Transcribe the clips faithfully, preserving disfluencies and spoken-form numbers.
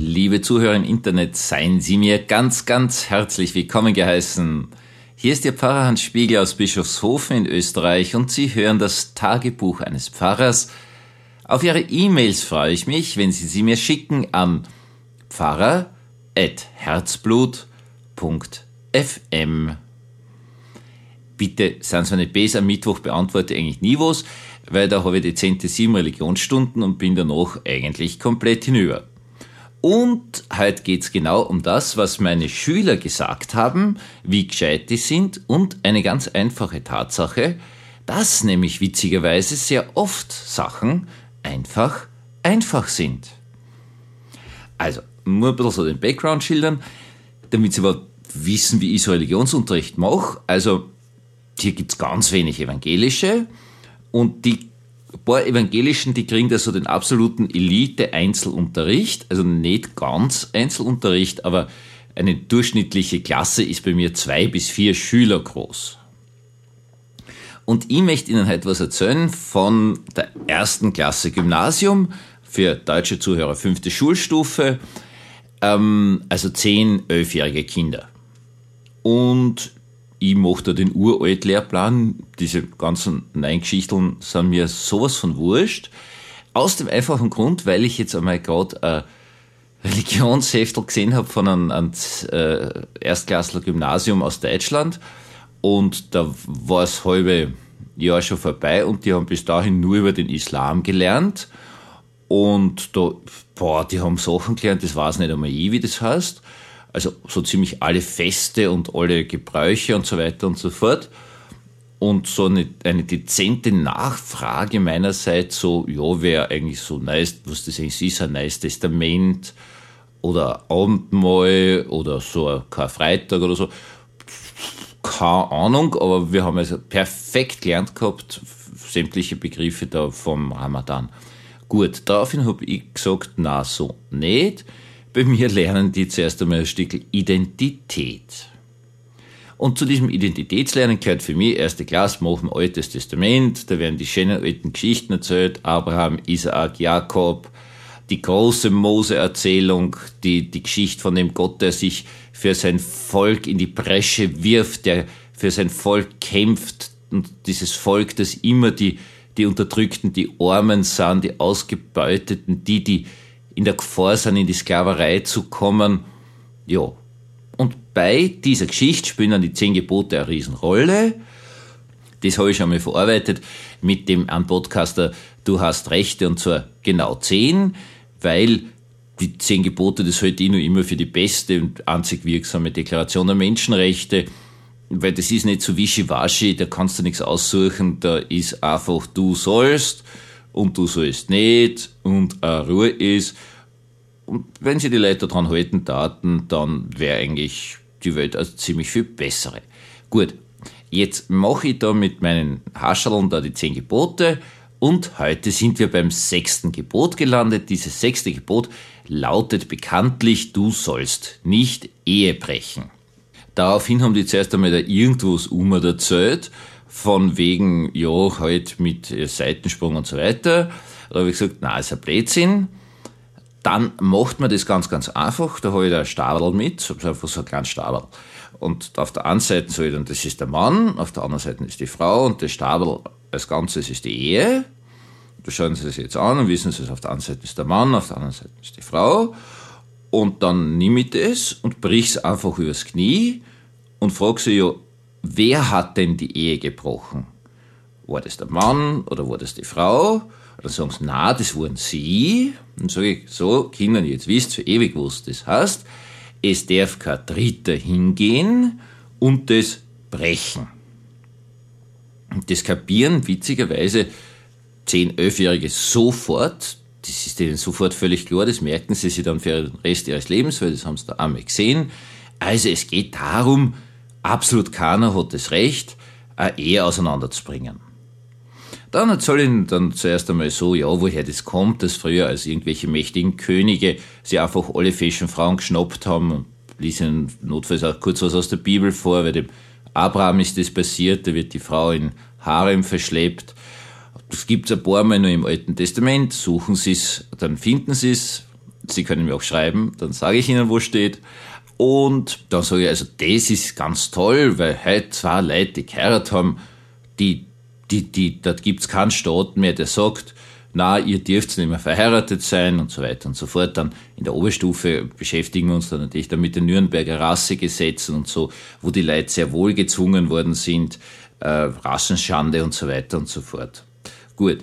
Liebe Zuhörer im Internet, seien Sie mir ganz, ganz herzlich willkommen geheißen. Hier ist Ihr Pfarrer Hans Spiegel aus Bischofshofen in Österreich und Sie hören das Tagebuch eines Pfarrers. Auf Ihre E-Mails freue ich mich, wenn Sie sie mir schicken an pfarrer at herzblut punkt f m. Bitte seien Sie nicht böse, am Mittwoch beantworte ich eigentlich nie was, weil da habe ich dezente sieben Religionsstunden und bin danach eigentlich komplett hinüber. Und heute geht's genau um das, was meine Schüler gesagt haben, wie gescheit die sind und eine ganz einfache Tatsache, dass nämlich witzigerweise sehr oft Sachen einfach einfach sind. Also, nur ein bisschen so den Background schildern, damit Sie überhaupt wissen, wie ich so Religionsunterricht mache. Also, hier gibt's ganz wenig Evangelische und die paar Evangelischen, die kriegen da so den absoluten Elite-Einzelunterricht, also nicht ganz Einzelunterricht, aber eine durchschnittliche Klasse ist bei mir zwei bis vier Schüler groß. Und ich möchte Ihnen heute was erzählen von der ersten Klasse Gymnasium, für deutsche Zuhörer fünfte Schulstufe, ähm, also zehn, elfjährige Kinder. Und ich mache da den Uralt-Lehrplan, diese ganzen neuen Geschichten sind mir sowas von wurscht. Aus dem einfachen Grund, weil ich jetzt einmal gerade ein Religionsheftel gesehen habe von einem, einem äh, Erstklässler Gymnasium aus Deutschland und da war das halbe Jahr schon vorbei und die haben bis dahin nur über den Islam gelernt und da, boah, die haben Sachen gelernt, das weiß nicht einmal ich, wie das heißt. Also so ziemlich alle Feste und alle Gebräuche und so weiter und so fort. Und so eine, eine dezente Nachfrage meinerseits, so, ja, wäre eigentlich so nice, was das eigentlich ist, ein neues Testament oder Abendmahl oder so ein Karfreitag oder so. Keine Ahnung, aber wir haben also perfekt gelernt gehabt, sämtliche Begriffe da vom Ramadan. Gut, daraufhin habe ich gesagt, na so nicht. Bei mir lernen die zuerst einmal ein Stück Identität. Und zu diesem Identitätslernen gehört für mich erste Klasse, machen wir Altes Testament, da werden die schönen alten Geschichten erzählt, Abraham, Isaak, Jakob, die große Mose-Erzählung, die, die Geschichte von dem Gott, der sich für sein Volk in die Bresche wirft, der für sein Volk kämpft und dieses Volk, das immer die, die Unterdrückten, die Armen sind, die Ausgebeuteten, die, die in der Gefahr sind, in die Sklaverei zu kommen. Ja. Und bei dieser Geschichte spielen dann die zehn Gebote eine Riesenrolle. Das habe ich schon mal verarbeitet mit dem an Podcaster Du hast Rechte und zwar genau zehn, weil die zehn Gebote, das halte ich noch immer für die beste und einzig wirksame Deklaration der Menschenrechte, weil das ist nicht so wischiwaschi, da kannst du nichts aussuchen, da ist einfach du sollst und du sollst nicht und äh, Ruhe ist. Und wenn sie die Leute daran halten taten, dann wäre eigentlich die Welt also ziemlich viel bessere. Gut, jetzt mache ich da mit meinen Hascherln da die zehn Gebote und heute sind wir beim sechsten Gebot gelandet. Dieses sechste Gebot lautet bekanntlich, du sollst nicht Ehe brechen. Daraufhin haben die zuerst einmal da irgendwas um erzählt, von wegen, ja, halt mit Seitensprung und so weiter. Da habe ich gesagt, na, ist ein Blödsinn. Dann macht man das ganz, ganz einfach. Da habe ich da ein Stabel mit, einfach so ein kleines Stabel. Und auf der einen Seite soll ich dann, das ist der Mann, auf der anderen Seite ist die Frau und das Stabel als Ganzes ist die Ehe. Da schauen Sie das jetzt an und wissen Sie, auf der einen Seite ist der Mann, auf der anderen Seite ist die Frau. Und dann nehme ich das und brich es einfach übers Knie und frage sie, ja, wer hat denn die Ehe gebrochen? War das der Mann oder war das die Frau? Dann sagen sie, na, das waren sie. Dann sage ich, so, Kinder, jetzt wisst ihr für ewig, was das heißt. Es darf kein Dritter hingehen und das brechen. Und das kapieren witzigerweise zehn-, elfjährige sofort. Das ist denen sofort völlig klar, das merken sie sich dann für den Rest ihres Lebens, weil das haben sie da einmal gesehen. Also es geht darum, absolut keiner hat das Recht, eine Ehe auseinanderzubringen. Dann erzähle ich ihnen dann zuerst einmal so, ja, woher das kommt, dass früher als irgendwelche mächtigen Könige sie einfach alle feschen Frauen geschnappt haben und ließ ihnen notfalls auch kurz was aus der Bibel vor, weil dem Abraham ist das passiert, da wird die Frau in Harem verschleppt. Das gibt's ein paar Mal noch im Alten Testament, suchen Sie es, dann finden Sie es. Sie können mir auch schreiben, dann sage ich Ihnen, wo steht. Und dann sage ich, also das ist ganz toll, weil heute zwei Leute, die geheiratet haben, die, die, die, da gibt's keinen Staat mehr, der sagt, na, ihr dürft nicht mehr verheiratet sein und so weiter und so fort. Dann in der Oberstufe beschäftigen wir uns dann natürlich dann mit den Nürnberger Rassegesetzen und so, wo die Leute sehr wohl gezwungen worden sind, äh, Rassenschande und so weiter und so fort. Gut.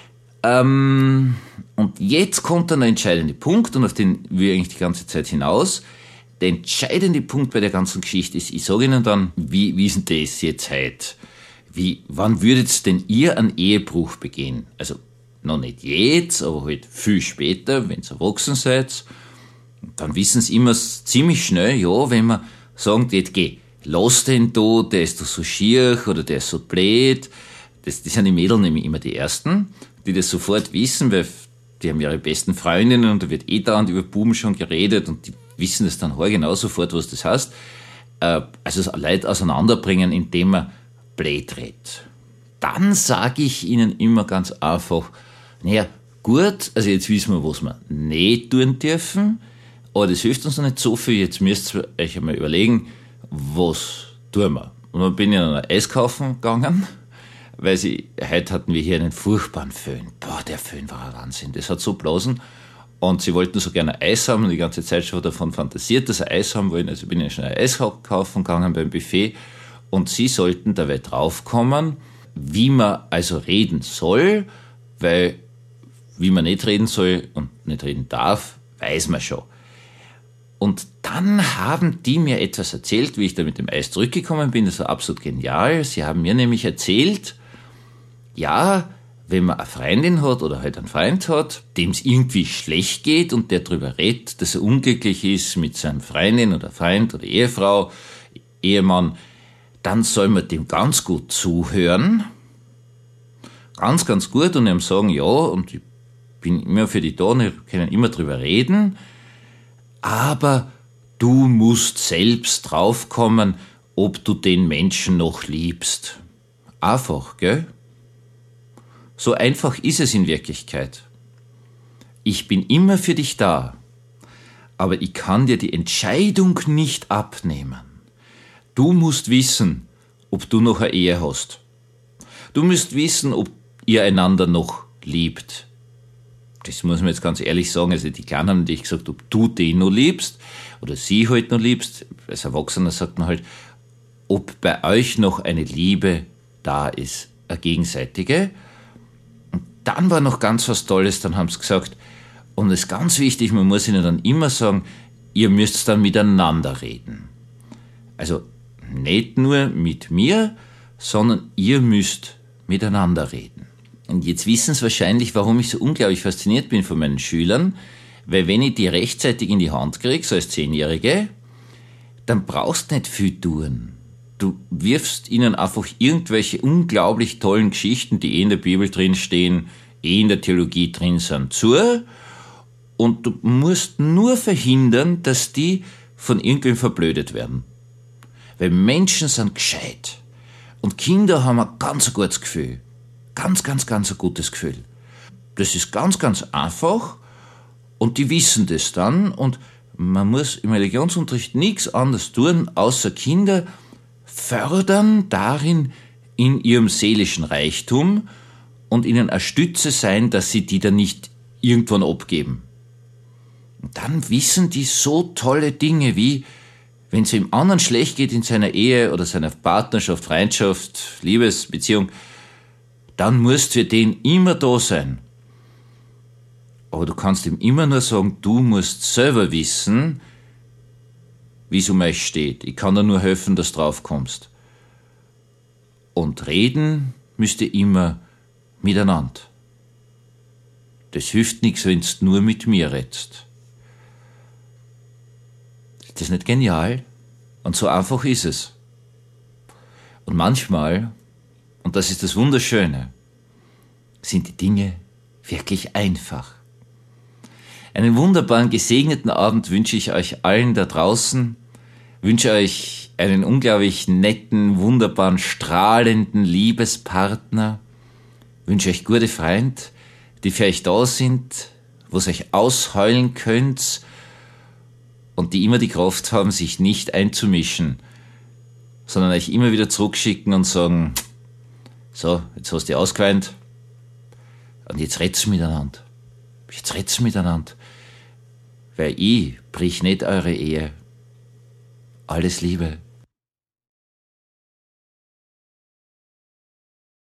Ähm, und jetzt kommt dann der entscheidende Punkt, und auf den will ich eigentlich die ganze Zeit hinaus. Der entscheidende Punkt bei der ganzen Geschichte ist, ich sage Ihnen dann, wie, wie ist denn das jetzt heute? Wie, wann würdet denn ihr einen Ehebruch begehen? Also, noch nicht jetzt, aber halt viel später, wenn ihr erwachsen seid. Dann wissen sie immer ziemlich schnell, ja, wenn man sagt, jetzt geh, lass den da, der ist doch so schier oder der ist so blöd. Das, das sind die Mädel nämlich immer die Ersten, die das sofort wissen, weil die haben ihre besten Freundinnen und da wird eh dauernd über Buben schon geredet und die wissen das dann genau sofort, was das heißt. Äh, also Leute auseinanderbringen, indem man blöd redet. Dann sage ich ihnen immer ganz einfach, naja, gut, also jetzt wissen wir, was wir nicht tun dürfen, aber das hilft uns noch nicht so viel, jetzt müsst ihr euch einmal überlegen, was tun wir. Und dann bin ich in einen Eiskaufen gegangen, weil sie, heute hatten wir hier einen furchtbaren Föhn. Boah, der Föhn war ein Wahnsinn, das hat so blasen. Und sie wollten so gerne Eis haben und die ganze Zeit schon davon fantasiert, dass sie Eis haben wollen. Also bin ich schnell Eis kaufen gegangen beim Buffet und sie sollten dabei draufkommen, wie man also reden soll, weil wie man nicht reden soll und nicht reden darf, weiß man schon. Und dann haben die mir etwas erzählt, wie ich da mit dem Eis zurückgekommen bin. Das war absolut genial. Sie haben mir nämlich erzählt, ja, wenn man eine Freundin hat oder halt einen Freund hat, dem es irgendwie schlecht geht und der darüber redet, dass er unglücklich ist mit seinem Freundin oder Freund oder Ehefrau, Ehemann, dann soll man dem ganz gut zuhören. Ganz, ganz gut und ihm sagen, ja, und ich bin immer für die da und wir können immer drüber reden, aber du musst selbst draufkommen, ob du den Menschen noch liebst. Einfach, gell? So einfach ist es in Wirklichkeit. Ich bin immer für dich da, aber ich kann dir die Entscheidung nicht abnehmen. Du musst wissen, ob du noch eine Ehe hast. Du musst wissen, ob ihr einander noch liebt. Das muss man jetzt ganz ehrlich sagen, also die Kleinen haben natürlich gesagt, ob du den noch liebst oder sie halt noch liebst. Als Erwachsener sagt man halt, ob bei euch noch eine Liebe da ist, eine gegenseitige. Und dann war noch ganz was Tolles, dann haben sie gesagt, und das ist ganz wichtig, man muss ihnen dann immer sagen, ihr müsst dann miteinander reden. Also nicht nur mit mir, sondern ihr müsst miteinander reden. Und jetzt wissen Sie wahrscheinlich, warum ich so unglaublich fasziniert bin von meinen Schülern, weil wenn ich die rechtzeitig in die Hand kriege, so als Zehnjährige, dann brauchst du nicht viel tun. Du wirfst ihnen einfach irgendwelche unglaublich tollen Geschichten, die eh in der Bibel drin stehen, eh in der Theologie drin sind, zu, und du musst nur verhindern, dass die von irgendwem verblödet werden. Weil Menschen sind gescheit. Und Kinder haben ein ganz gutes Gefühl. Ganz, ganz, ganz ein gutes Gefühl. Das ist ganz, ganz einfach und die wissen das dann und man muss im Religionsunterricht nichts anderes tun, außer Kinder fördern darin in ihrem seelischen Reichtum und ihnen eine Stütze sein, dass sie die dann nicht irgendwann abgeben. Und dann wissen die so tolle Dinge wie, wenn es dem anderen schlecht geht in seiner Ehe oder seiner Partnerschaft, Freundschaft, Liebesbeziehung, dann musst du für den immer da sein. Aber du kannst ihm immer nur sagen, du musst selber wissen, wie es um euch steht. Ich kann dir nur helfen, dass du drauf kommst. Und reden müsst ihr immer miteinander. Das hilft nichts, wenn du nur mit mir redest. Ist das nicht genial? Und so einfach ist es. Und manchmal, und das ist das Wunderschöne, sind die Dinge wirklich einfach. Einen wunderbaren, gesegneten Abend wünsche ich euch allen da draußen, wünsche euch einen unglaublich netten, wunderbaren, strahlenden Liebespartner, wünsche euch gute Freunde, die für euch da sind, wo ihr euch ausheulen könnt und die immer die Kraft haben, sich nicht einzumischen, sondern euch immer wieder zurückschicken und sagen, so, jetzt hast du ausgeweint und jetzt redt's miteinander. Jetzt redt's miteinander. Weil ich brich nicht eure Ehe. Alles Liebe.